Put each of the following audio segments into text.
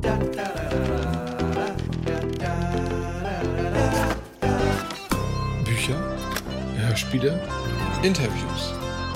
Bücher, Hörspiele, Interviews.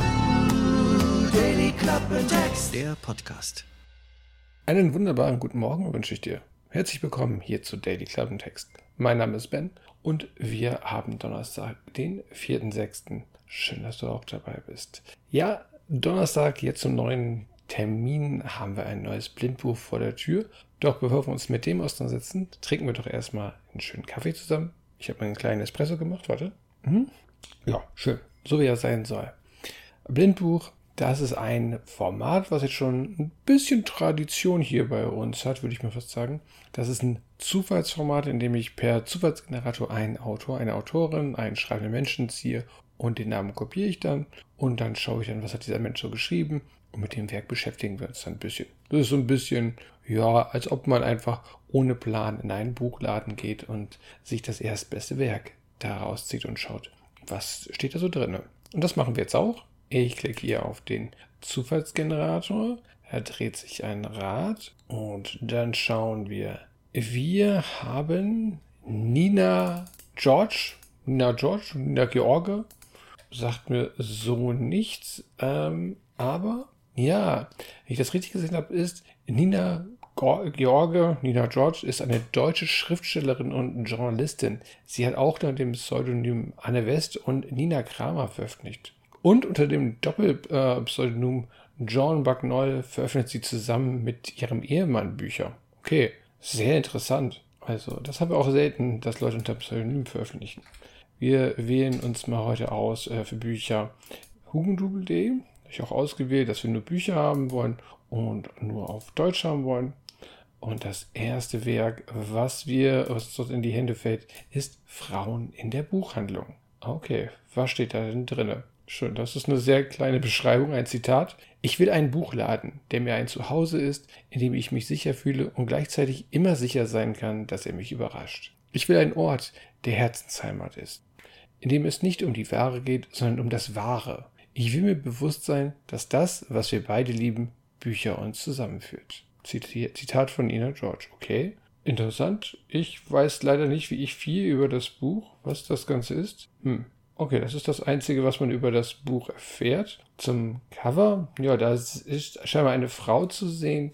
Daily Klappentext, der Podcast. Einen wunderbaren guten Morgen wünsche ich dir. Herzlich willkommen hier zu Daily Klappentext. Mein Name ist Ben und wir haben Donnerstag, den 4.6. Schön, dass du auch dabei bist. Ja, Donnerstag, jetzt zum neuen Termin, haben wir ein neues Blindbuch vor der Tür. Doch bevor wir uns mit dem auseinandersetzen, trinken wir doch erstmal einen schönen Kaffee zusammen. Ich habe mir einen kleinen Espresso gemacht, warte. Ja, schön, so wie er sein soll. Blindbuch, das ist ein Format, was jetzt schon ein bisschen Tradition hier bei uns hat, würde ich mal fast sagen. Das ist ein Zufallsformat, in dem ich per Zufallsgenerator einen Autor, eine Autorin, einen schreibenden Menschen ziehe und den Namen kopiere ich dann und dann schaue ich dann, was hat dieser Mensch so geschrieben und mit dem Werk beschäftigen wir uns dann ein bisschen. Das ist so ein bisschen, ja, als ob man einfach ohne Plan in einen Buchladen geht und sich das erstbeste Werk da rauszieht und schaut, was steht da so drin. Und das machen wir jetzt auch. Ich klicke hier auf den Zufallsgenerator, er dreht sich ein Rad und dann schauen wir. Wir haben Nina George, sagt mir so nichts, aber ja, wenn ich das richtig gesehen habe, ist Nina George ist eine deutsche Schriftstellerin und Journalistin. Sie hat auch unter dem Pseudonym Anne West und Nina Kramer veröffentlicht. Und unter dem Doppelpseudonym John Bucknell veröffentlicht sie zusammen mit ihrem Ehemann Bücher. Okay, sehr interessant. Also, das haben wir auch selten, dass Leute unter Pseudonym veröffentlichen. Wir wählen uns mal heute aus für Bücher hugendubel.de. Habe ich auch ausgewählt, dass wir nur Bücher haben wollen und nur auf Deutsch haben wollen. Und das erste Werk, was dort in die Hände fällt, ist Frauen in der Buchhandlung. Okay, was steht da denn drin? Schön, das ist eine sehr kleine Beschreibung, ein Zitat. Ich will einen Buchladen, der mir ein Zuhause ist, in dem ich mich sicher fühle und gleichzeitig immer sicher sein kann, dass er mich überrascht. Ich will einen Ort, der Herzensheimat ist, in dem es nicht um die Ware geht, sondern um das Wahre. Ich will mir bewusst sein, dass das, was wir beide lieben, Bücher uns zusammenführt. Zitat von Nina George. Okay, interessant. Ich weiß leider nicht, wie ich viel über das Buch, was das Ganze ist. Okay, das ist das Einzige, was man über das Buch erfährt. Zum Cover, ja, da ist scheinbar eine Frau zu sehen,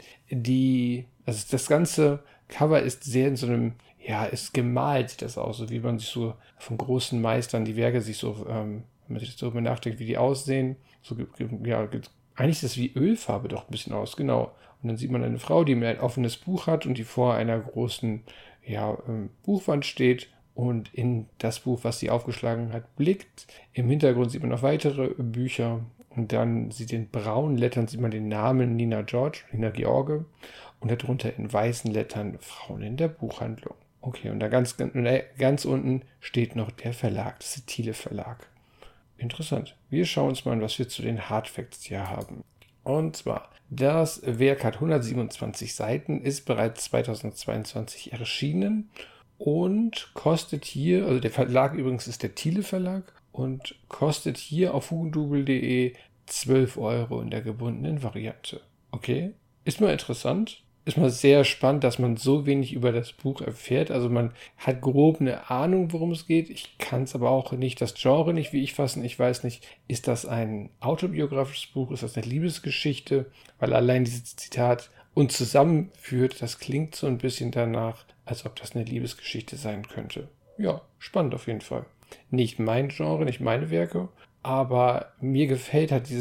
also das ganze Cover ist sehr in so einem, ja, ist gemalt, sieht das aus, so wie man sich so von großen Meistern die Werke sich so, wenn man sich darüber nachdenkt, wie die aussehen, so, ja, eigentlich ist das wie Ölfarbe doch ein bisschen aus, genau. Und dann sieht man eine Frau, die ein offenes Buch hat und die vor einer großen, ja, Buchwand steht und in das Buch, was sie aufgeschlagen hat, blickt. Im Hintergrund sieht man noch weitere Bücher und dann sieht in braunen Lettern sieht man den Namen Nina George und darunter in weißen Lettern Frauen in der Buchhandlung. Okay, und da ganz unten steht noch der Verlag, das ist der Thiele Verlag. Interessant. Wir schauen uns mal an, was wir zu den Hardfacts hier haben. Und zwar, das Werk hat 127 Seiten, ist bereits 2022 erschienen und kostet hier, also der Verlag übrigens ist der Thiele Verlag und kostet hier auf hugendubel.de 12 € in der gebundenen Variante. Okay, ist mal interessant. Ist mal sehr spannend, dass man so wenig über das Buch erfährt. Also man hat grob eine Ahnung, worum es geht. Ich kann es aber auch nicht, das Genre nicht wie ich fassen. Ich weiß nicht, ist das ein autobiografisches Buch? Ist das eine Liebesgeschichte? Weil allein dieses Zitat uns zusammenführt, das klingt so ein bisschen danach, als ob das eine Liebesgeschichte sein könnte. Ja, spannend auf jeden Fall. Nicht mein Genre, nicht meine Werke, aber mir gefällt halt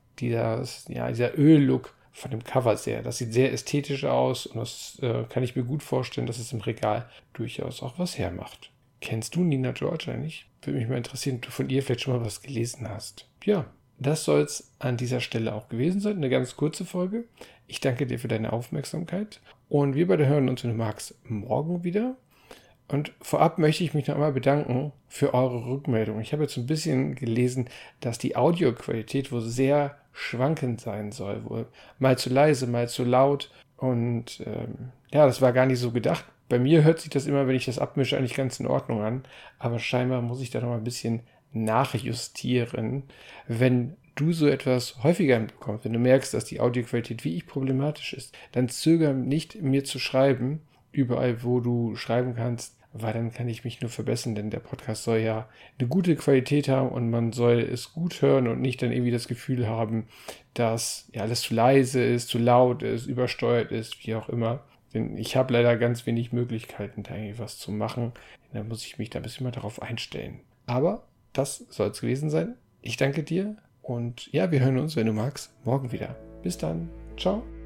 dieser Öl-Look von dem Cover sehr. Das sieht sehr ästhetisch aus und das kann ich mir gut vorstellen, dass es im Regal durchaus auch was hermacht. Kennst du Nina George eigentlich? Würde mich mal interessieren, ob du von ihr vielleicht schon mal was gelesen hast. Ja, das soll es an dieser Stelle auch gewesen sein. Eine ganz kurze Folge. Ich danke dir für deine Aufmerksamkeit und wir beide hören uns, wenn du magst, morgen wieder. Und vorab möchte ich mich noch einmal bedanken für eure Rückmeldung. Ich habe jetzt ein bisschen gelesen, dass die Audioqualität wohl sehr schwankend sein soll. Wohl mal zu leise, mal zu laut. Und ja, das war gar nicht so gedacht. Bei mir hört sich das immer, wenn ich das abmische, eigentlich ganz in Ordnung an. Aber scheinbar muss ich da noch mal ein bisschen nachjustieren. Wenn du so etwas häufiger bekommst, wenn du merkst, dass die Audioqualität wie ich problematisch ist, dann zögere nicht, mir zu schreiben, überall, wo du schreiben kannst, weil dann kann ich mich nur verbessern, denn der Podcast soll ja eine gute Qualität haben und man soll es gut hören und nicht dann irgendwie das Gefühl haben, dass ja alles zu leise ist, zu laut ist, übersteuert ist, wie auch immer. Denn ich habe leider ganz wenig Möglichkeiten, da irgendwie was zu machen. Da muss ich mich da ein bisschen mal darauf einstellen. Aber das soll es gewesen sein. Ich danke dir und ja, wir hören uns, wenn du magst, morgen wieder. Bis dann. Ciao.